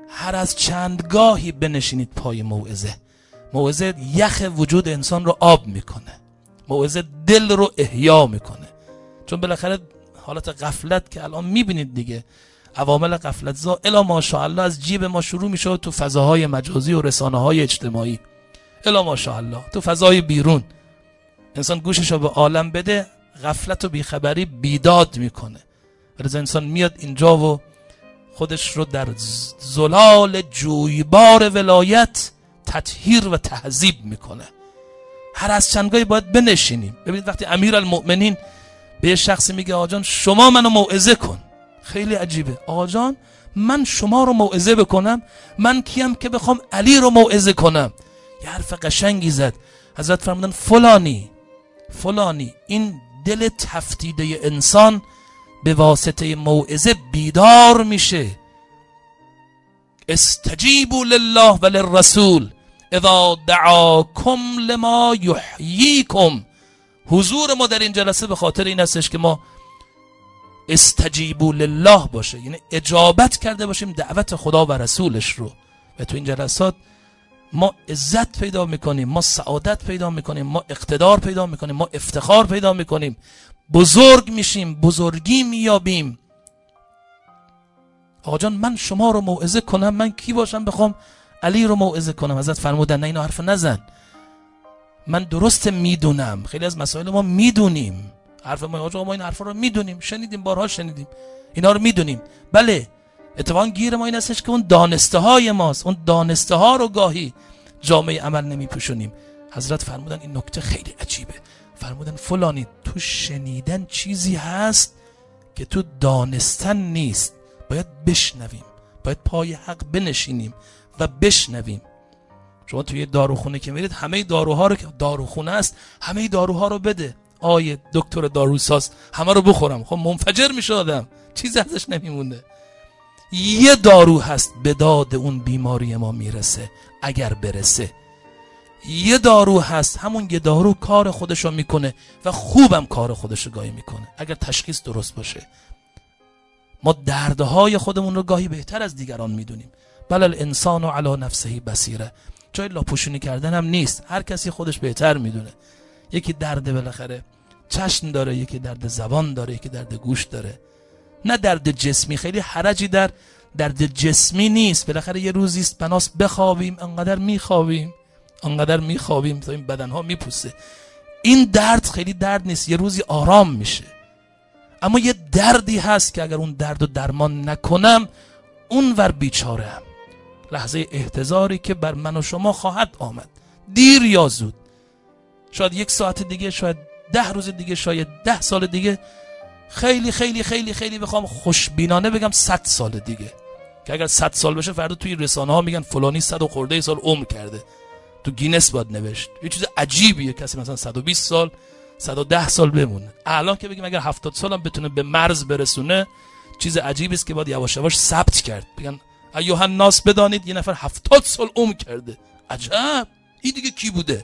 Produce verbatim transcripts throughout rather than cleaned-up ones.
هر از چند گاهی بنشینید پای موعظه. موعظه یخ وجود انسان رو آب میکنه، موعظه دل رو احیا میکنه. چون بالاخره حالت غفلت که الان میبینید دیگه، عوامل غفلت زا الا ماشاءالله از جیب ما شروع میشه تو فضاهای مجازی و رسانه‌های اجتماعی، الا ماشاءالله تو فضای بیرون انسان گوشش رو به عالم بده، غفلت و بیخبری بیداد میکنه. ولی انسان میاد اینجا و خودش رو در زلال جویبار ولایت تطهیر و تهذیب میکنه. هر از چندگاهی باید بنشینیم. ببینید وقتی امیرالمؤمنین به یه شخصی میگه آقا جان شما منو موعظه کن، خیلی عجیبه. آقا جان من شما رو موعظه بکنم؟ من کیم که بخوام علی رو موعظه کنم؟ یه حرف قشنگی زد. حضرت فرمودن فلانی فلانی این دل تفتیده انسان به واسطه موعظه بیدار میشه. استجیبوا لله و للرسول اذا دعاکم لما یحییکم. حضور ما در این جلسه به خاطر این هستش که ما استجیبوا لله باشه، یعنی اجابت کرده باشیم دعوت خدا و رسولش رو. و تو این جلسات ما عزت پیدا میکنیم، ما سعادت پیدا میکنیم، ما اقتدار پیدا میکنیم، ما افتخار پیدا میکنیم، بزرگ میشیم، بزرگی میابیم. آقا جان من شما رو موعظه کنم؟ من کی باشم بخوام علی رو موعظه کنم؟ حضرت فرمودن نه اینو حرف نزن، من درست میدونم. خیلی از مسائل ما میدونیم، حرف ما آقا ما این حرفا رو میدونیم، شنیدیم، بارها شنیدیم، اینا رو میدونیم. بله اتفاقا گیر ما این هستش که اون دانسته های ماست، اون دانسته ها رو گاهی جامعه عمل نمیپوشونیم. حضرت فرمودن این نکته خیلی عجیبه، فرمودن فلانی تو شنیدن چیزی هست که تو دانستن نیست، باید بشنویم، باید پای حق بنشینیم و بشنویم. شما توی داروخونه که میرید همه داروها رو که داروخونه است همه داروها رو بده، آیه دکتر داروساز همه رو بخورم، خب منفجر میشه آدم، چیزی ازش نمیمونه. یه دارو هست به داد اون بیماری ما میرسه اگر برسه، یه دارو هست، همون یه دارو کار خودش رو میکنه و خوبم کار خودش رو گاهی میکنه اگر تشخیص درست باشه. ما دردهای خودمون رو گاهی بهتر از دیگران میدونیم. بل الانسان علی نفسه بصیره، جای لاپوشونی کردن هم نیست، هر کسی خودش بهتر میدونه. یکی درد بالاخره چشم داره، یکی درد زبان داره، یکی درد گوش داره، نه درد جسمی. خیلی حرجی در درد جسمی نیست، بالاخره یه روزی است بناس بخوابیم، انقدر میخوابیم انقدر میخوابیم تا این بدنها میپوسه. این درد خیلی درد نیست، یه روزی آرام میشه. اما یه دردی هست که اگر اون درد رو درمان نکنم اون ور بیچاره هم، لحظه احتضاری که بر من و شما خواهد آمد، دیر یا زود، شاید یک ساعت دیگه، شاید ده روز دیگه، شاید ده سال دیگه، خیلی خیلی خیلی خیلی بخوام خوشبینانه بگم صد سال دیگه، که اگر صد سال بشه فردا توی رسانه ها میگن فلانی صد و خورده سال عمر کرده، تو گینس باید نوشت. یه چیز عجیبیه کسی مثلا صد و بیست سال صد و ده سال بمونه. الان که بگیم اگر هفتاد سال هم بتونه به مرز برسونه چیز عجیبی است که باید یواش یواش ثبت کرد، بگن ایها الناس بدانید یه نفر هفتاد سال عمر کرده. عجب، این دیگه کی بوده؟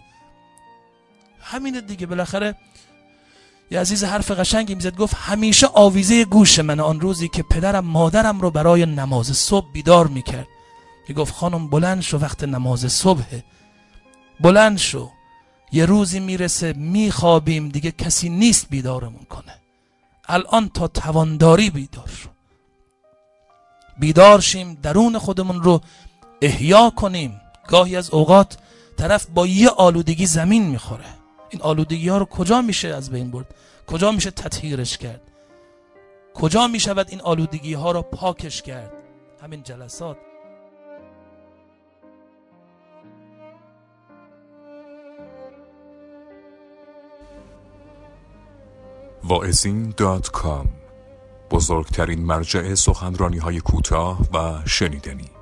همینه دیگه. بالاخره یه عزیز حرف قشنگی میزد، گفت همیشه آویزه گوش من آن روزی که پدرم مادرم رو برای نماز صبح بیدار میکرد، میگفت خانم بلند شو، وقت نماز صبحه، بلند شو. یه روزی میرسه میخوابیم دیگه کسی نیست بیدارمون کنه. الان تا توانداری بیدار شو، بیدار شیم، درون خودمون رو احیا کنیم. گاهی از اوقات طرف با یه آلودگی زمین میخوره، این آلودگی ها رو کجا میشه از بین برد؟ کجا میشه تطهیرش کرد؟ کجا میشود این آلودگی ها رو پاکش کرد؟ همین جلسات. واعظین دات کام، بزرگترین مرجع سخنرانی های کوتاه و شنیدنی.